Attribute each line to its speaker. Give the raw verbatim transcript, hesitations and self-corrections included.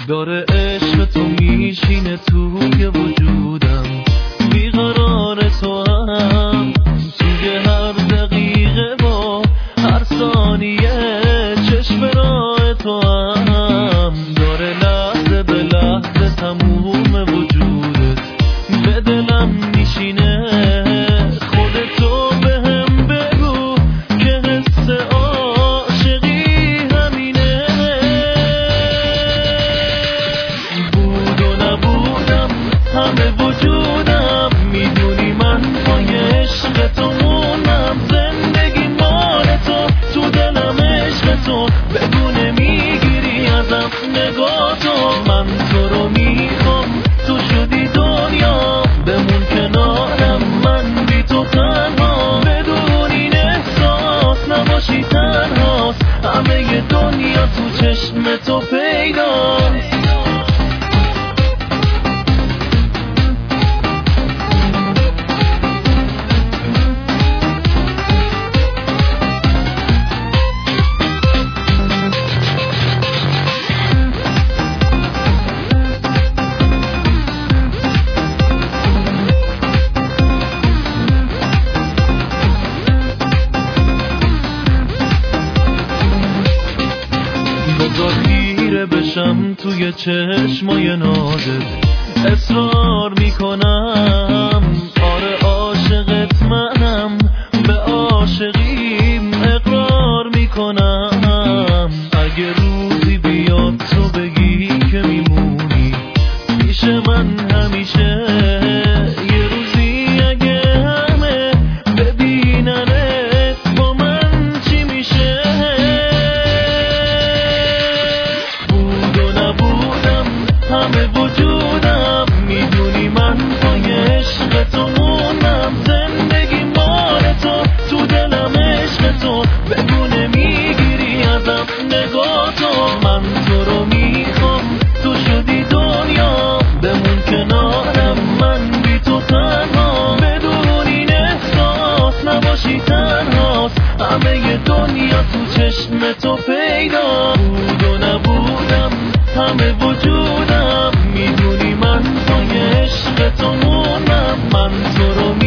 Speaker 1: داره عشق تو میشینه توی وجودم، بیقرار تو هم توی هر دقیقه و هر ثانیه، چشم راه تو هم داره لحظه به لحظه تموم وجودت به دلم میشینه. خودتو به هم بگو که حس عاشقی همینه. بود و نبودم همه وجودم، میدونی من پای عشق تو موندم. زندگی مال تو، تو دلم عشق تو، بگو نمیگیری ازم نگاه تو. من تو رو میخوام، تو شدی دنیا، بمون کنارم من بی تو تنها. بدون این احساس نباشی تنهاست، همه دنیا تو چشم تو پیداست. بذار خیره بشم توی چشمای نازت، اصرار میکنم آره عاشقت منم، به عاشقیم اقرار میکنم. اگه روزی بیاد تو بگی که میمونی پیش من همیشه، یه روزی اگه همه ببیننت با من چی میشه؟ همه وجودم، میدونی من پای عشق تو موندم. زندگی مال تو، تو دلم عشق تو، بگو نمیگیری ازم نگاه تو. من تو رو میخوام، تو شدی دنیا، بمون کنارم من بی تو تنها. بدون این احساس نباشی تنهاست، همه دنیا تو چشم تو پیدا. بود و نبودم همه وجودم، میدونی من پای عشق تو موندم. من تو رو